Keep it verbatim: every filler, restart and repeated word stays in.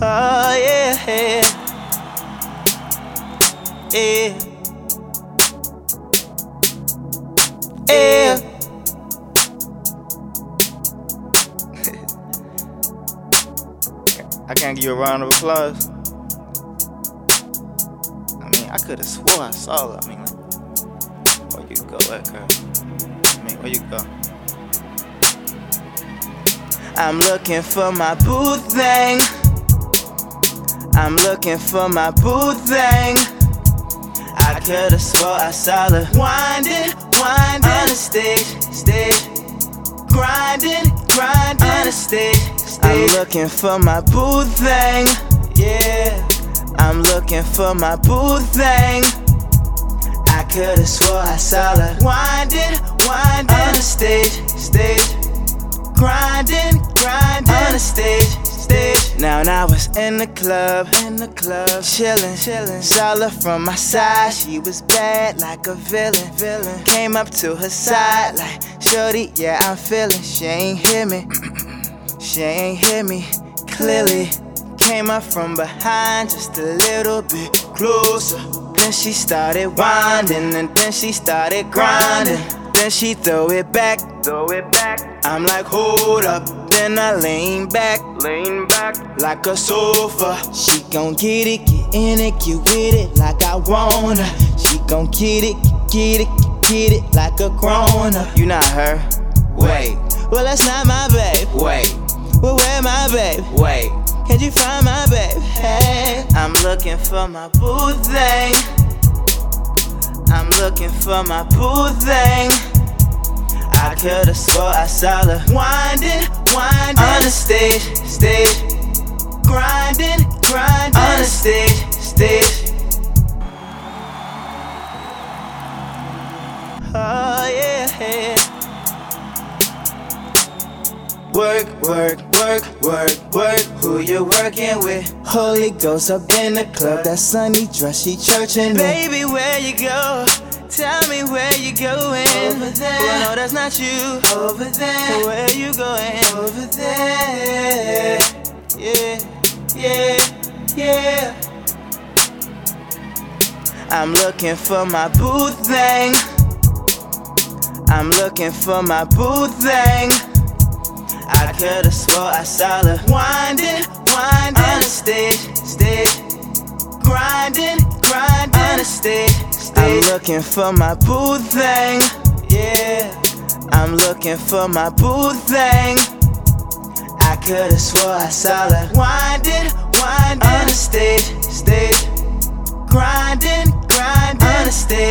Oh yeah, yeah, yeah, yeah. I can't give you a round of applause. I mean, I could have swore I saw it. I mean, like, where you go, Echo? I mean, where you go? I'm looking for my boo thing. I'm looking for my boo thing. I could've swore I saw her winding, winding on the stage, stage, grinding, grinding on the stage, stage. I'm looking for my boo thing, yeah. I'm looking for my boo thing. I could've swore I saw her winding, winding on the stage, stage, grinding, grinding on the stage, stage. Now, now I was in the club, in the club, chillin', chillin'. Saw her from my side, she was bad like a villain, villain. Came up to her side like, shorty, yeah, I'm feelin'. She ain't hear me, she ain't hear me clearly. Came up from behind just a little bit closer. Then she started winding, and then she started grinding. Then she throw it back, throw it back. I'm like, hold up. Then I lean back, lean back like a sofa. She gon' get it, get in it, get with it like I wanna. She gon' get it, get it, get it like a grown up. You not her? Wait. Well, that's not my babe. Wait. Well, where my babe? Wait. Can you find my babe? Hey, I'm looking for my boo thing. I'm looking for my boo thing. I could've swore I saw her winding, winding on the stage, stage, grinding, grinding on the stage, stage. Oh yeah, yeah. Work, work, work, work, work. Who you working with? Holy Ghost up in the club. That sunny dress, she churchin'. Baby, where you go? Tell me where you going. Over there. Oh, no, that's not you. Over there. Where you going? Over there. Yeah, yeah, yeah. I'm looking for my boo thing. I'm looking for my boo thing. I could've swore I saw her winding, winding on the stage, stage, grinding, grinding on the stage, stage. I'm looking for my boo thing, yeah. I'm looking for my boo thing. I could've swore I saw her winding, winding on the stage, stage, grinding, grinding on the stage.